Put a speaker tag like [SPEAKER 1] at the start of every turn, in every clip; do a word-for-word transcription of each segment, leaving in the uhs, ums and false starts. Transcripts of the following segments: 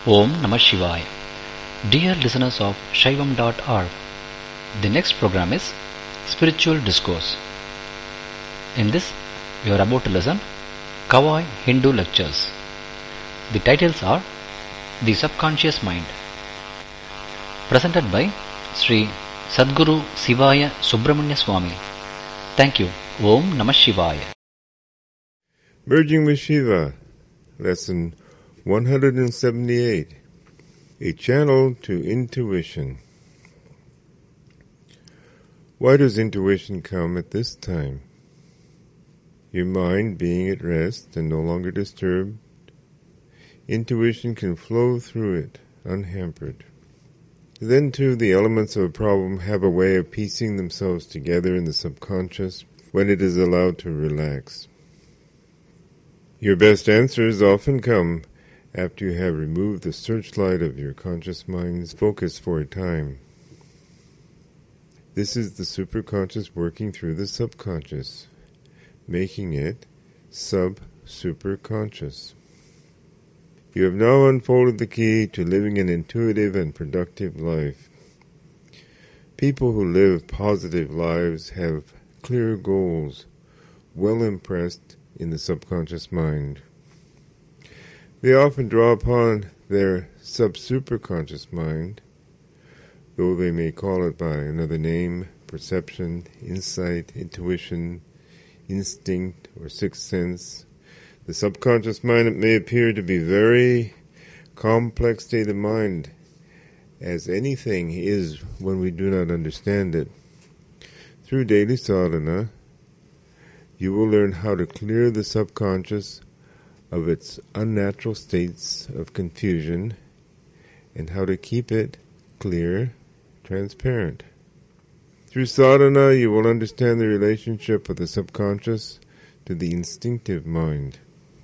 [SPEAKER 1] Om Namah Shivaya. Dear listeners of Shaivam dot org, the next program is Spiritual Discourse. In this, you are about to listen Kawai Hindu lectures. The titles are The Subconscious Mind, presented by Sri Sadguru Sivaya Subramanya Swami. Thank you. Om Namah Shivaya.
[SPEAKER 2] Merging with Shiva, Lesson one hundred seventy-eight, A Channel to Intuition. Why does intuition come at this time? Your mind being at rest and no longer disturbed, intuition can flow through it unhampered. Then too, the elements of a problem have a way of piecing themselves together in the subconscious when it is allowed to relax. Your best answers often come after you have removed the searchlight of your conscious mind's focus for a time. This is the superconscious working through the subconscious, making it sub-superconscious. You have now unfolded the key to living an intuitive and productive life. People who live positive lives have clear goals, well impressed in the subconscious mind. They often draw upon their sub-superconscious mind, though they may call it by another name, perception, insight, intuition, instinct, or sixth sense. The subconscious mind, it may appear to be a very complex state of mind, as anything is when we do not understand it. Through daily sadhana, you will learn how to clear the subconscious of its unnatural states of confusion and how to keep it clear, transparent. Through sadhana, you will understand the relationship of the subconscious to the instinctive mind.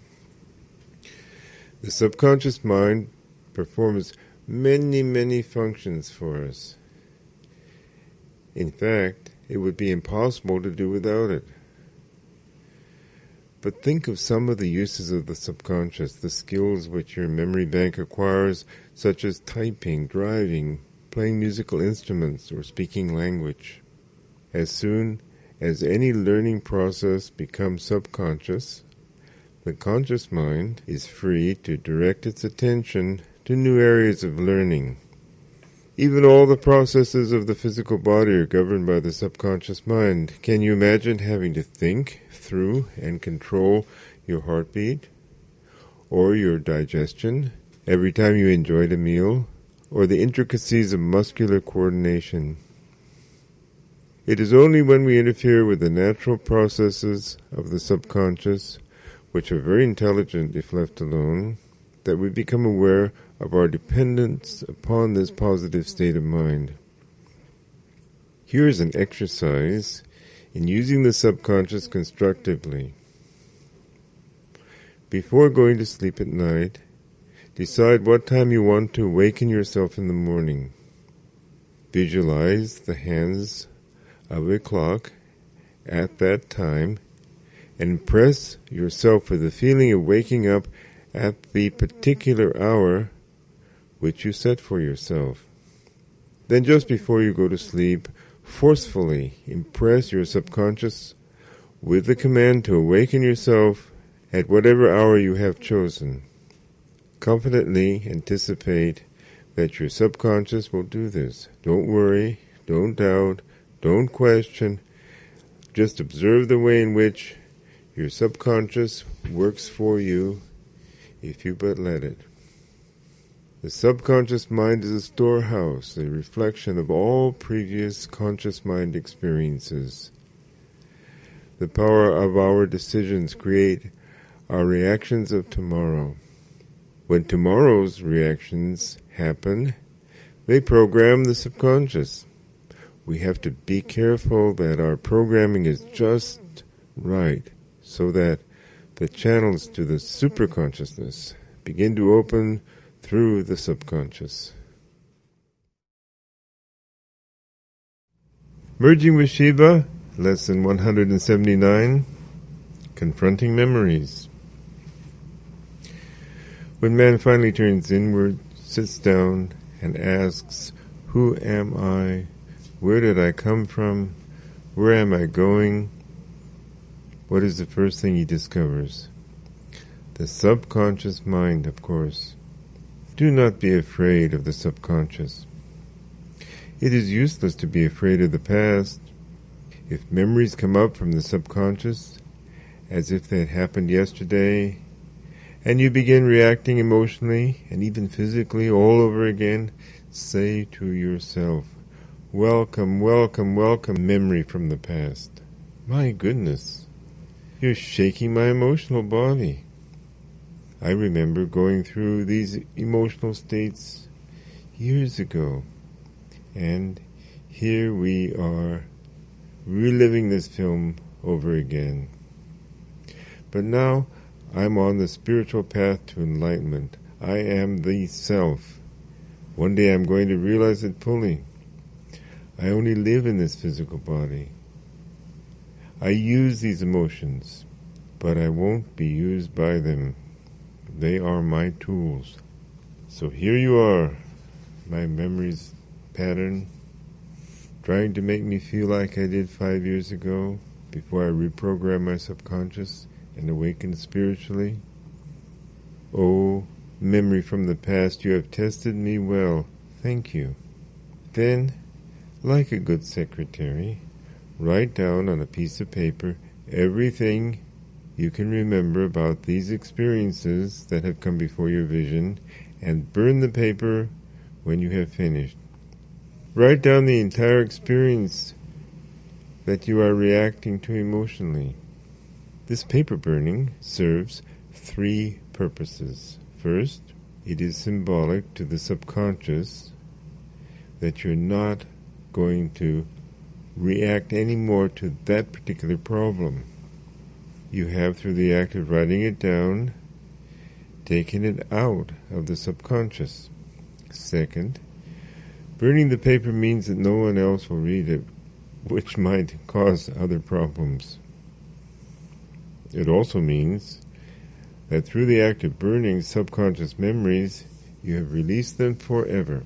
[SPEAKER 2] The subconscious mind performs many, many functions for us. In fact, it would be impossible to do without it. But think of some of the uses of the subconscious, the skills which your memory bank acquires, such as typing, driving, playing musical instruments, or speaking language. As soon as any learning process becomes subconscious, the conscious mind is free to direct its attention to new areas of learning. Even all the processes of the physical body are governed by the subconscious mind. Can you imagine having to think through and control your heartbeat, or your digestion, every time you enjoyed a meal, or the intricacies of muscular coordination? It is only when we interfere with the natural processes of the subconscious, which are very intelligent if left alone, that we become aware of our dependence upon this positive state of mind. Here is an exercise in using the subconscious constructively. Before going to sleep at night, decide what time you want to awaken yourself in the morning. Visualize the hands of a clock at that time and impress yourself with the feeling of waking up at the particular hour which you set for yourself. Then just before you go to sleep, forcefully impress your subconscious with the command to awaken yourself at whatever hour you have chosen. Confidently anticipate that your subconscious will do this. Don't worry, don't doubt, don't question. Just observe the way in which your subconscious works for you if you but let it. The subconscious mind is a storehouse, a reflection of all previous conscious mind experiences. The power of our decisions create our reactions of tomorrow. When tomorrow's reactions happen, they program the subconscious. We have to be careful that our programming is just right, so that the channels to the superconsciousness begin to open through the subconscious. Merging with Shiva, Lesson one hundred seventy-nine, Confronting Memories. When man finally turns inward, sits down and asks, who am I? Where did I come from? Where am I going? What is the first thing he discovers? The subconscious mind, of course. Do not be afraid of the subconscious. It is useless to be afraid of the past. If memories come up from the subconscious, as if they had happened yesterday, and you begin reacting emotionally and even physically all over again, say to yourself, welcome, welcome, welcome, memory from the past. My goodness, you're shaking my emotional body. I remember going through these emotional states years ago, and here we are reliving this film over again. But now I'm on the spiritual path to enlightenment. I am the self. One day I'm going to realize it fully. I only live in this physical body. I use these emotions, but I won't be used by them. They are my tools. So here you are, my memories pattern, trying to make me feel like I did five years ago before I reprogrammed my subconscious and awakened spiritually. Oh, memory from the past, you have tested me well. Thank you. Then, like a good secretary, write down on a piece of paper everything you can remember about these experiences that have come before your vision, and burn the paper when you have finished. Write down the entire experience that you are reacting to emotionally. This paper burning serves three purposes. First, it is symbolic to the subconscious that you're not going to react anymore to that particular problem. You have, through the act of writing it down, taken it out of the subconscious. Second, burning the paper means that no one else will read it, which might cause other problems. It also means that through the act of burning subconscious memories, you have released them forever.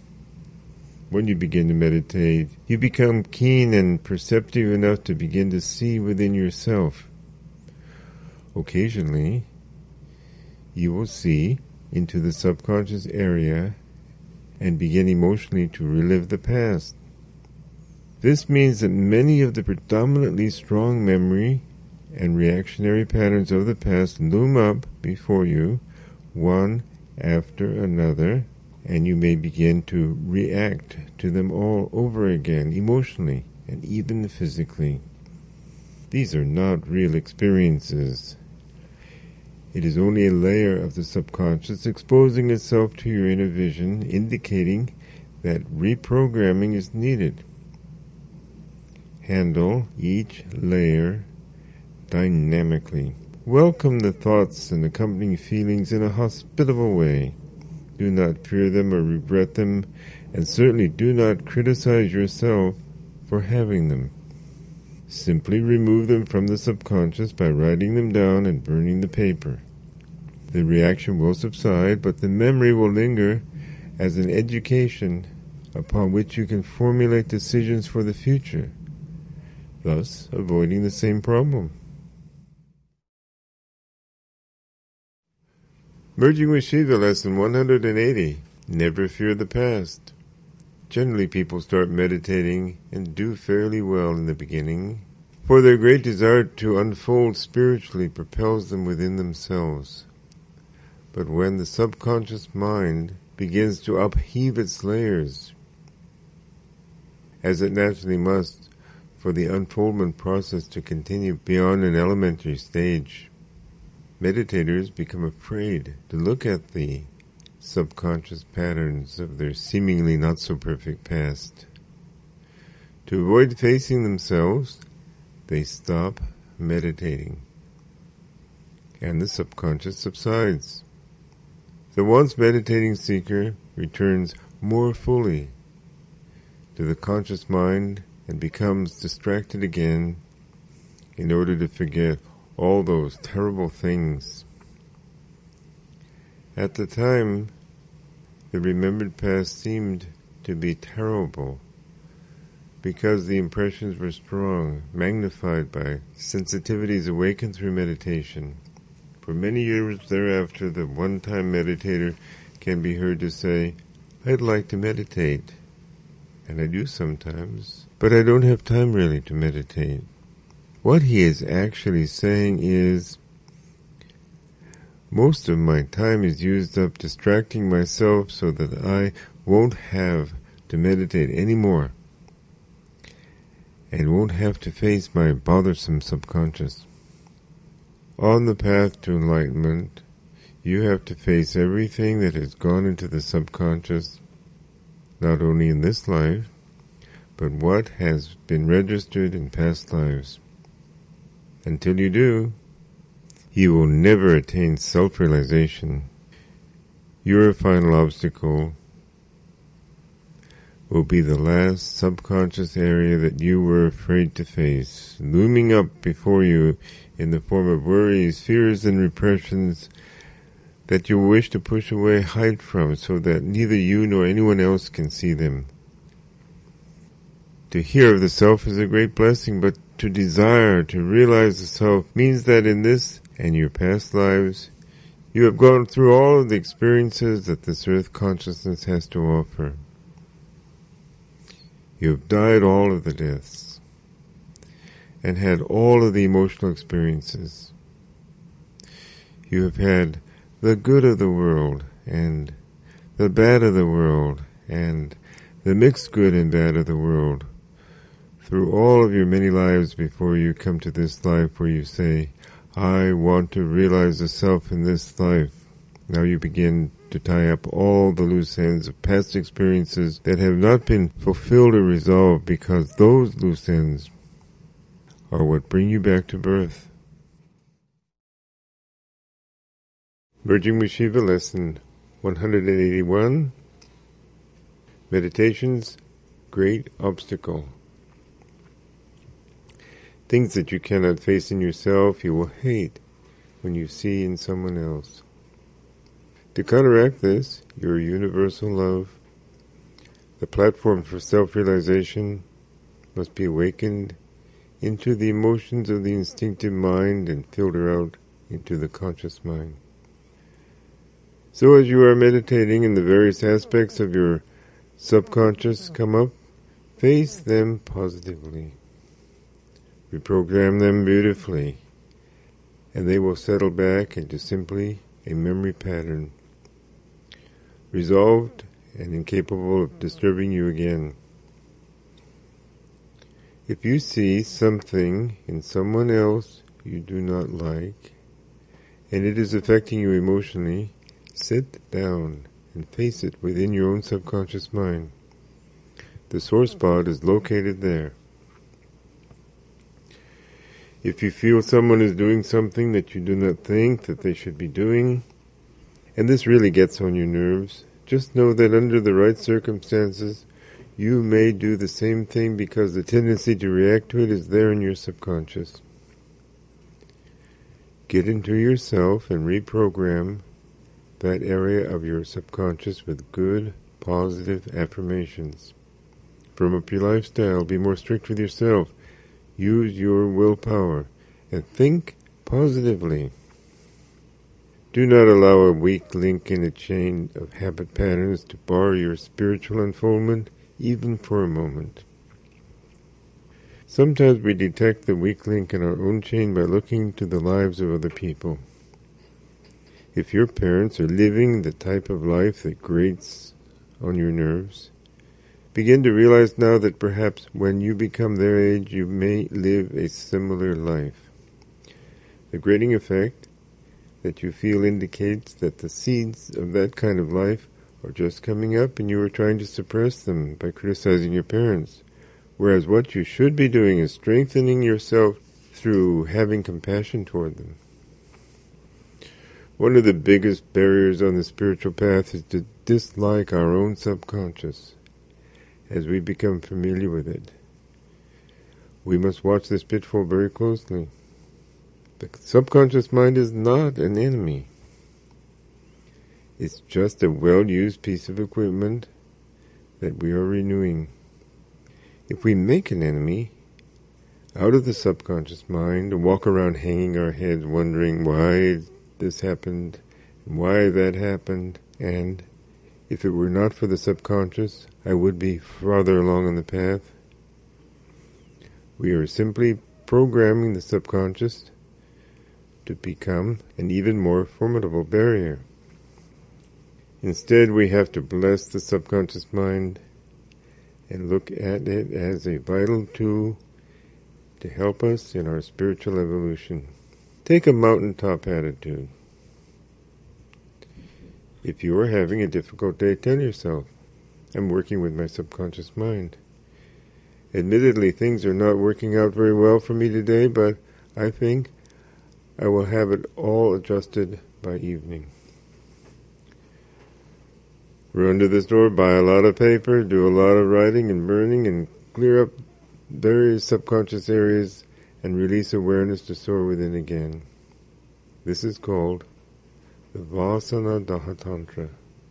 [SPEAKER 2] When you begin to meditate, you become keen and perceptive enough to begin to see within yourself. Occasionally, you will see into the subconscious area and begin emotionally to relive the past. This means that many of the predominantly strong memory and reactionary patterns of the past loom up before you, one after another, and you may begin to react to them all over again, emotionally and even physically. These are not real experiences. It is only a layer of the subconscious exposing itself to your inner vision, indicating that reprogramming is needed. Handle each layer dynamically. Welcome the thoughts and accompanying feelings in a hospitable way. Do not fear them or regret them, and certainly do not criticize yourself for having them. Simply remove them from the subconscious by writing them down and burning the paper. The reaction will subside, but the memory will linger as an education upon which you can formulate decisions for the future, thus avoiding the same problem. Merging with Shiva, lesson one hundred eighty. Never fear the past. Generally, people start meditating and do fairly well in the beginning, for their great desire to unfold spiritually propels them within themselves. But when the subconscious mind begins to upheave its layers, as it naturally must for the unfoldment process to continue beyond an elementary stage, meditators become afraid to look at the subconscious patterns of their seemingly not-so-perfect past. To avoid facing themselves, they stop meditating, and the subconscious subsides. The once meditating seeker returns more fully to the conscious mind and becomes distracted again in order to forget all those terrible things. At the time The remembered past seemed to be terrible because the impressions were strong, magnified by sensitivities awakened through meditation. For many years thereafter, the one-time meditator can be heard to say, "I'd like to meditate," and I do sometimes, but I don't have time really to meditate. What he is actually saying is, most of my time is used up distracting myself so that I won't have to meditate anymore and won't have to face my bothersome subconscious. On the path to enlightenment, you have to face everything that has gone into the subconscious, not only in this life, but what has been registered in past lives. Until you do, you will never attain self-realization. Your final obstacle will be the last subconscious area that you were afraid to face, looming up before you in the form of worries, fears, and repressions that you wish to push away, hide from, so that neither you nor anyone else can see them. To hear of the self is a great blessing, but to desire to realize the self means that in this and your past lives, you have gone through all of the experiences that this earth consciousness has to offer. You have died all of the deaths and had all of the emotional experiences. You have had the good of the world and the bad of the world and the mixed good and bad of the world through all of your many lives before you come to this life where you say, "I want to realize the self in this life." Now you begin to tie up all the loose ends of past experiences that have not been fulfilled or resolved, because those loose ends are what bring you back to birth. Merging with Shiva, Lesson one hundred eighty-one, Meditation's Great Obstacle. Things that you cannot face in yourself, you will hate when you see in someone else. To counteract this, your universal love, the platform for self-realization, must be awakened into the emotions of the instinctive mind and filter out into the conscious mind. So as you are meditating and the various aspects of your subconscious come up, face them positively. Reprogram them beautifully, and they will settle back into simply a memory pattern, resolved and incapable of disturbing you again. If you see something in someone else you do not like, and it is affecting you emotionally, sit down and face it within your own subconscious mind. The sore spot is located there. If you feel someone is doing something that you do not think that they should be doing, and this really gets on your nerves, just know that under the right circumstances, you may do the same thing because the tendency to react to it is there in your subconscious. Get into yourself and reprogram that area of your subconscious with good, positive affirmations. Firm up your lifestyle, be more strict with yourself. Use your willpower and think positively. Do not allow a weak link in a chain of habit patterns to bar your spiritual unfoldment, even for a moment. Sometimes we detect the weak link in our own chain by looking to the lives of other people. If your parents are living the type of life that grates on your nerves, begin to realize now that perhaps when you become their age, you may live a similar life. The grating effect that you feel indicates that the seeds of that kind of life are just coming up and you are trying to suppress them by criticizing your parents, whereas what you should be doing is strengthening yourself through having compassion toward them. One of the biggest barriers on the spiritual path is to dislike our own subconscious. As we become familiar with it, we must watch this pitfall very closely. The subconscious mind is not an enemy. It's just a well-used piece of equipment that we are renewing. If we make an enemy out of the subconscious mind and walk around hanging our heads wondering why this happened and why that happened, and if it were not for the subconscious, I would be farther along on the path, we are simply programming the subconscious to become an even more formidable barrier. Instead, we have to bless the subconscious mind and look at it as a vital tool to help us in our spiritual evolution. Take a mountaintop attitude. If you are having a difficult day, tell yourself, I'm working with my subconscious mind. Admittedly, things are not working out very well for me today, but I think I will have it all adjusted by evening. Run to the store, buy a lot of paper, do a lot of writing and burning, and clear up various subconscious areas and release awareness to soar within again. This is called the Vasana Daha Tantra.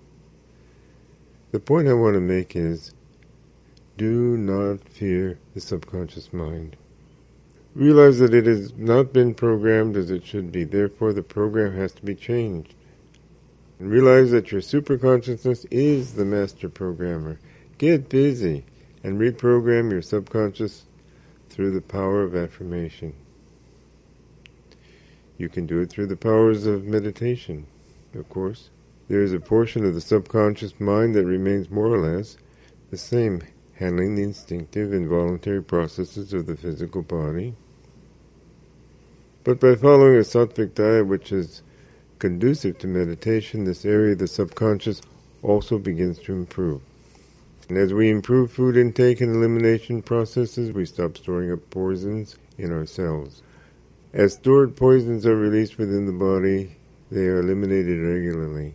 [SPEAKER 2] The point I want to make is, do not fear the subconscious mind. Realize that it has not been programmed as it should be, therefore the program has to be changed. And realize that your superconsciousness is the master programmer. Get busy and reprogram your subconscious through the power of affirmation. You can do it through the powers of meditation, of course. There is a portion of the subconscious mind that remains more or less the same, handling the instinctive and voluntary processes of the physical body. But by following a sattvic diet which is conducive to meditation, this area of the subconscious also begins to improve. And as we improve food intake and elimination processes, we stop storing up poisons in our cells. As stored poisons are released within the body, they are eliminated regularly.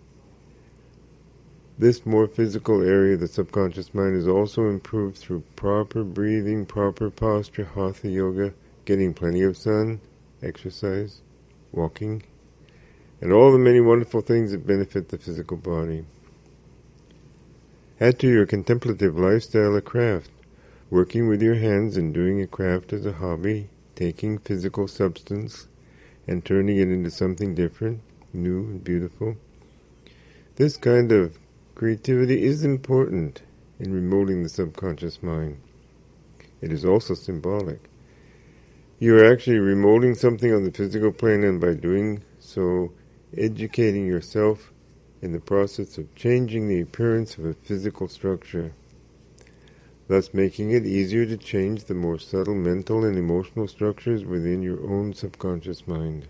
[SPEAKER 2] This more physical area of the subconscious mind is also improved through proper breathing, proper posture, hatha yoga, getting plenty of sun, exercise, walking, and all the many wonderful things that benefit the physical body. Add to your contemplative lifestyle a craft, working with your hands and doing a craft as a hobby, taking physical substance and turning it into something different, new and beautiful. This kind of creativity is important in remolding the subconscious mind. It is also symbolic. You are actually remolding something on the physical plane, and by doing so, educating yourself in the process of changing the appearance of a physical structure, thus making it easier to change the more subtle mental and emotional structures within your own subconscious mind.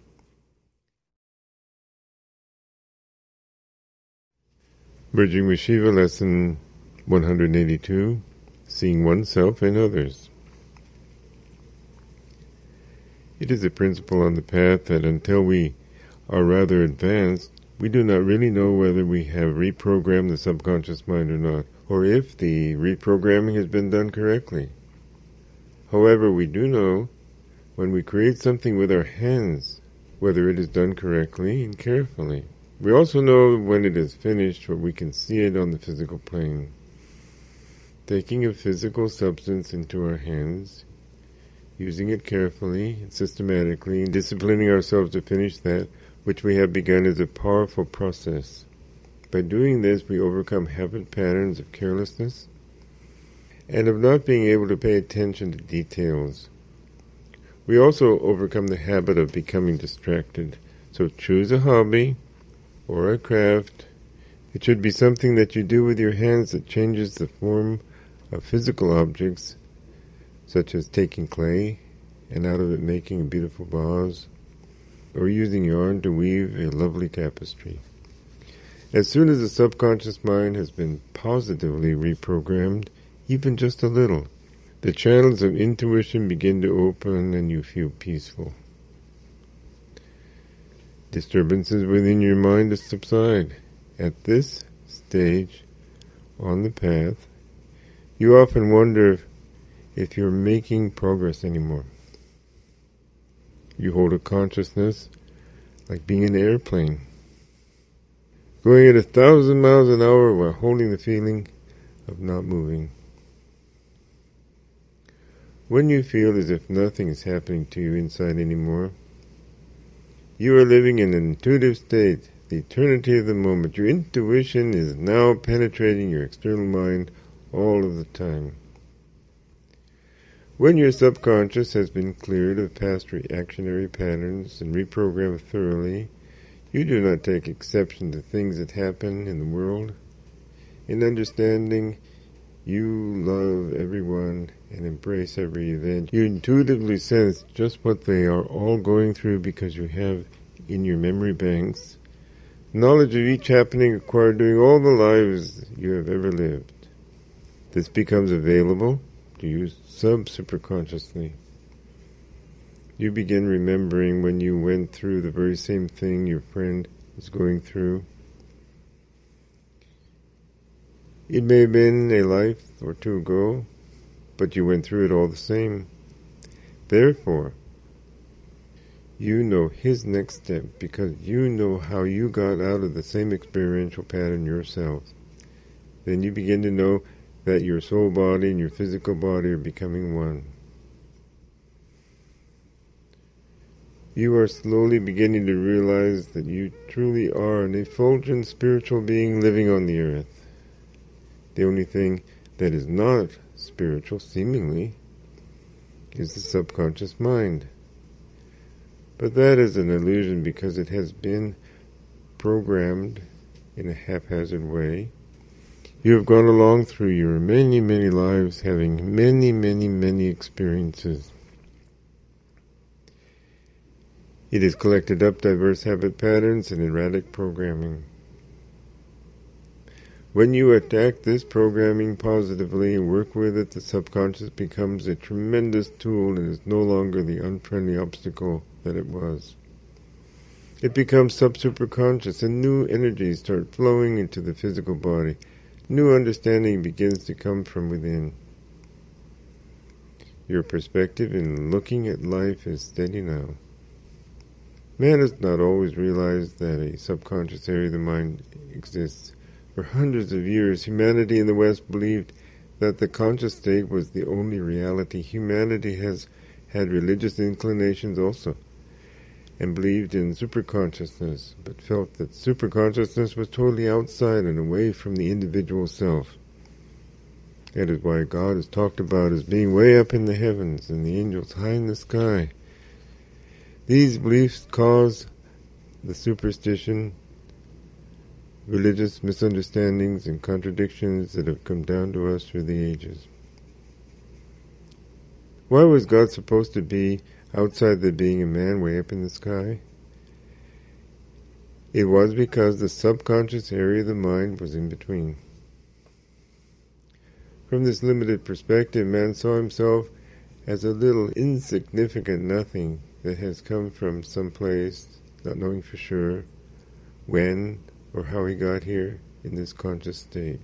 [SPEAKER 2] Bridging with Shiva, Lesson one hundred eighty-two, Seeing Oneself and Others. It is a principle on the path that until we are rather advanced, we do not really know whether we have reprogrammed the subconscious mind or not, or if the reprogramming has been done correctly. However, we do know when we create something with our hands, whether it is done correctly and carefully. We also know when it is finished, for we can see it on the physical plane. Taking a physical substance into our hands, using it carefully and systematically, and disciplining ourselves to finish that which we have begun is a powerful process. By doing this, we overcome habit patterns of carelessness and of not being able to pay attention to details. We also overcome the habit of becoming distracted. So choose a hobby or a craft. It should be something that you do with your hands that changes the form of physical objects, such as taking clay and out of it making a beautiful vase, or using yarn to weave a lovely tapestry. As soon as the subconscious mind has been positively reprogrammed, even just a little, the channels of intuition begin to open and you feel peaceful. Disturbances within your mind subside. At this stage on the path, you often wonder if you're making progress anymore. You hold a consciousness like being an airplane. going at a thousand miles an hour while holding the feeling of not moving. When you feel as if nothing is happening to you inside anymore, you are living in an intuitive state, the eternity of the moment. Your intuition is now penetrating your external mind all of the time. When your subconscious has been cleared of past reactionary patterns and reprogrammed thoroughly, you do not take exception to things that happen in the world. In understanding, you love everyone and embrace every event. You intuitively sense just what they are all going through because you have in your memory banks knowledge of each happening acquired during all the lives you have ever lived. This becomes available to you sub-superconsciously. You begin remembering when you went through the very same thing your friend is going through. It may have been a life or two ago, but you went through it all the same. Therefore, you know his next step because you know how you got out of the same experiential pattern yourself. Then you begin to know that your soul body and your physical body are becoming one. You are slowly beginning to realize that you truly are an effulgent spiritual being living on the earth. The only thing that is not spiritual, seemingly, is the subconscious mind. But that is an illusion because it has been programmed in a haphazard way. You have gone along through your many, many lives having many, many, many experiences. It has collected up diverse habit patterns and erratic programming. When you attack this programming positively and work with it, the subconscious becomes a tremendous tool and is no longer the unfriendly obstacle that it was. It becomes sub-superconscious and new energies start flowing into the physical body. New understanding begins to come from within. Your perspective in looking at life is steady now. Man has not always realized that a subconscious area of the mind exists. For hundreds of years, humanity in the West believed that the conscious state was the only reality. Humanity has had religious inclinations also, and believed in superconsciousness, but felt that superconsciousness was totally outside and away from the individual self. That is why God is talked about as being way up in the heavens and the angels high in the sky. These beliefs cause the superstition, religious misunderstandings and contradictions that have come down to us through the ages. Why was God supposed to be outside the being a man way up in the sky? It was because the subconscious area of the mind was in between. From this limited perspective, man saw himself as a little insignificant nothing that has come from some place, not knowing for sure when or how he got here in this conscious state.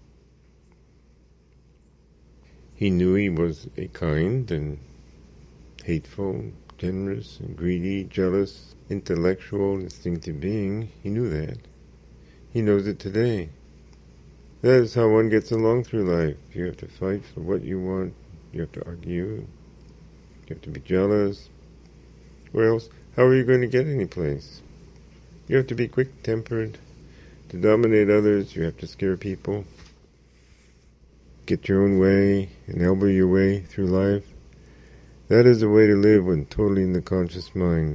[SPEAKER 2] He knew he was a kind and hateful, generous and greedy, jealous, intellectual, instinctive being. He knew that. He knows it today. That is how one gets along through life. You have to fight for what you want. You have to argue. You have to be jealous. Or else, how are you going to get any place? You have to be quick-tempered. To dominate others, you have to scare people. Get your own way and elbow your way through life. That is the way to live when totally in the conscious mind.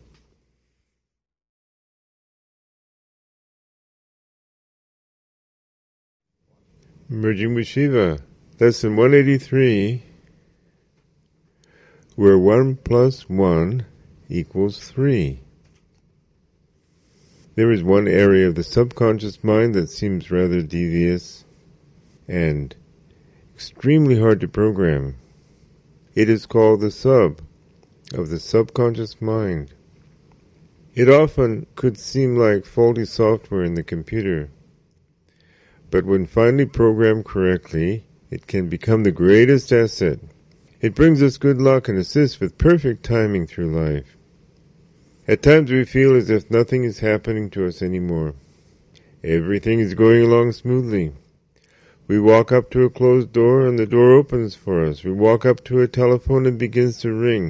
[SPEAKER 2] Merging with Shiva, lesson one eighty-three, where one plus one equals three. There is one area of the subconscious mind that seems rather devious and extremely hard to program. It is called the sub of the subconscious mind. It often could seem like faulty software in the computer, but when finally programmed correctly, it can become the greatest asset. It brings us good luck and assists with perfect timing through life. At times we feel as if nothing is happening to us anymore. Everything is going along smoothly. We walk up to a closed door and the door opens for us. We walk up to a telephone and it begins to ring.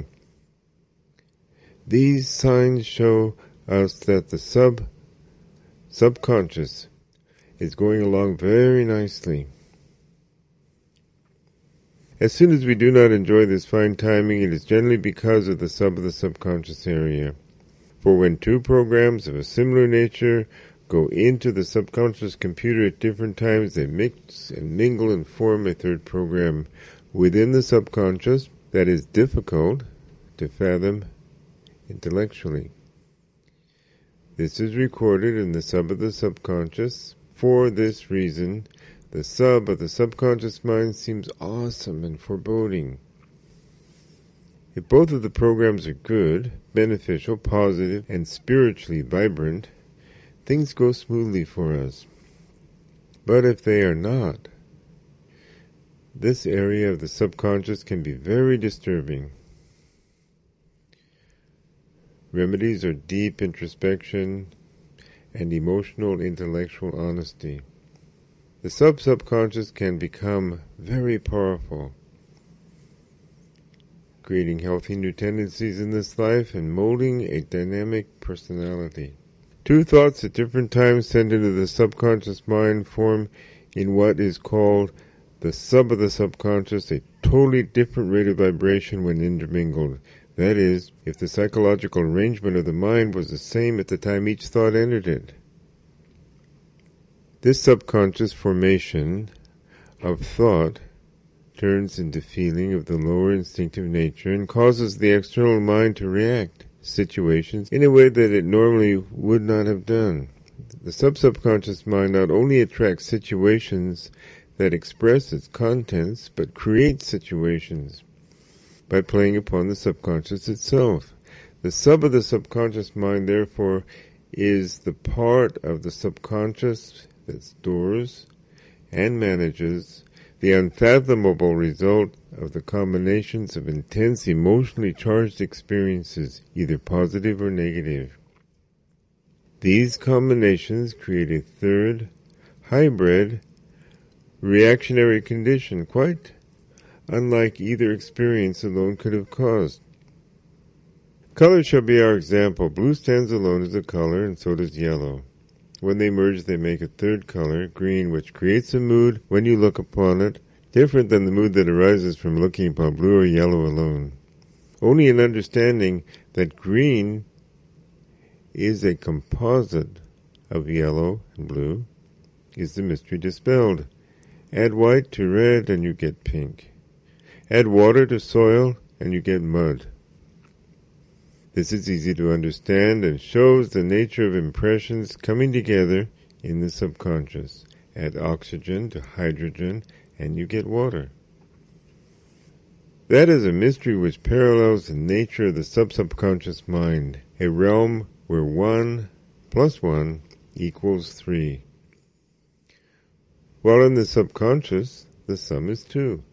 [SPEAKER 2] These signs show us that the sub subconscious is going along very nicely. As soon as we do not enjoy this fine timing, it is generally because of the sub of the subconscious area. For when two programs of a similar nature go into the subconscious computer at different times, they mix and mingle and form a third program within the subconscious that is difficult to fathom intellectually. This is recorded in the sub of the subconscious. For this reason, the sub of the subconscious mind seems awesome and foreboding. If both of the programs are good, beneficial, positive, and spiritually vibrant, things go smoothly for us. But if they are not, this area of the subconscious can be very disturbing. Remedies are deep introspection and emotional intellectual honesty. The sub-subconscious can become very powerful, creating healthy new tendencies in this life and molding a dynamic personality. Two thoughts at different times sent into the subconscious mind form in what is called the sub of the subconscious a totally different rate of vibration when intermingled. That is, if the psychological arrangement of the mind was the same at the time each thought entered it. This subconscious formation of thought turns into feeling of the lower instinctive nature and causes the external mind to react situations in a way that it normally would not have done. The sub-subconscious mind not only attracts situations that express its contents, but creates situations by playing upon the subconscious itself. The sub of the subconscious mind, therefore, is the part of the subconscious that stores and manages the unfathomable result of the combinations of intense emotionally charged experiences, either positive or negative. These combinations create a third, hybrid, reactionary condition, quite unlike either experience alone could have caused. Color shall be our example. Blue stands alone as a color, and so does yellow. When they merge, they make a third color, green, which creates a mood when you look upon it, different than the mood that arises from looking upon blue or yellow alone. Only in understanding that green is a composite of yellow and blue is the mystery dispelled. Add white to red and you get pink. Add water to soil and you get mud. This is easy to understand and shows the nature of impressions coming together in the subconscious. Add oxygen to hydrogen and you get water. That is a mystery which parallels the nature of the sub-subconscious mind, a realm where one plus one equals three. While in the subconscious, the sum is two.